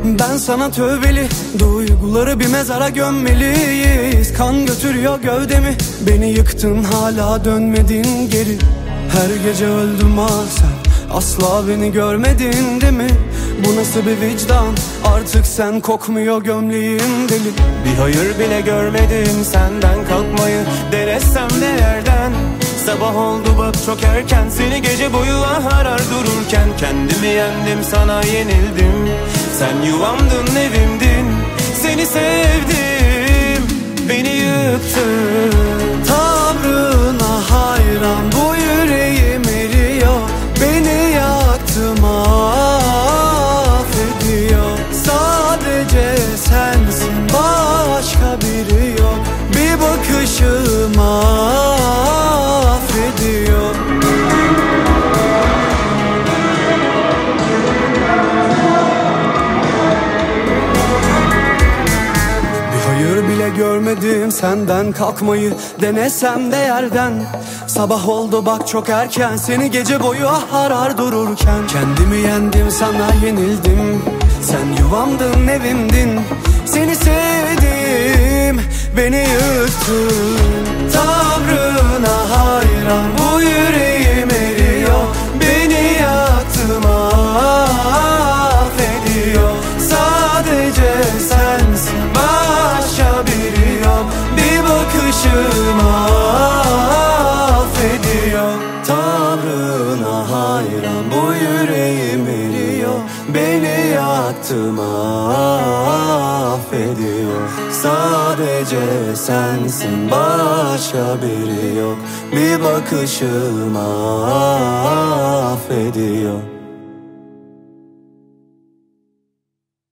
Ben sana tövbeli, duyguları bir mezara gömmeliyiz. Kan götürüyor gövdemi, beni yıktın hala dönmedin geri. Her gece öldüm ah sen, asla beni görmedin değil mi? Bu nasıl bir vicdan, artık sen kokmuyor gömleğin deli. Bir hayır bile görmedim senden, kalkmayı denesem de yerden. Sabah oldu bak çok erken, seni gece boyu arar dururken. Kendimi yendim, sana yenildim. Sen yuvamdın, evimdin. Seni sevdim, beni yıktın. Tavrına hayran, bu yüreğim eriyor. Beni yaktı, mahvediyor. Sadece sensin, başka biri yok. Bir bakışım affediyor. Bir hayır bile görmedim senden, kalkmayı denesem de yerden. Sabah oldu bak çok erken, seni gece boyu arar dururken. Kendimi yendim, sana yenildim. Sen yuvamdın, evimdin. Seni sevdim, beni yıktın. Tavrına hayran, bu yüreğim eriyor. Beni yaktı, mahvediyor. Sadece sensin, başka biri yok. Bir bakışım affediyor. Tavrına hayran, bu yüreğim eriyor. Beni yaktı, mahvediyor. Sadece sensin, başka biri yok. Bir bakışım affediyor.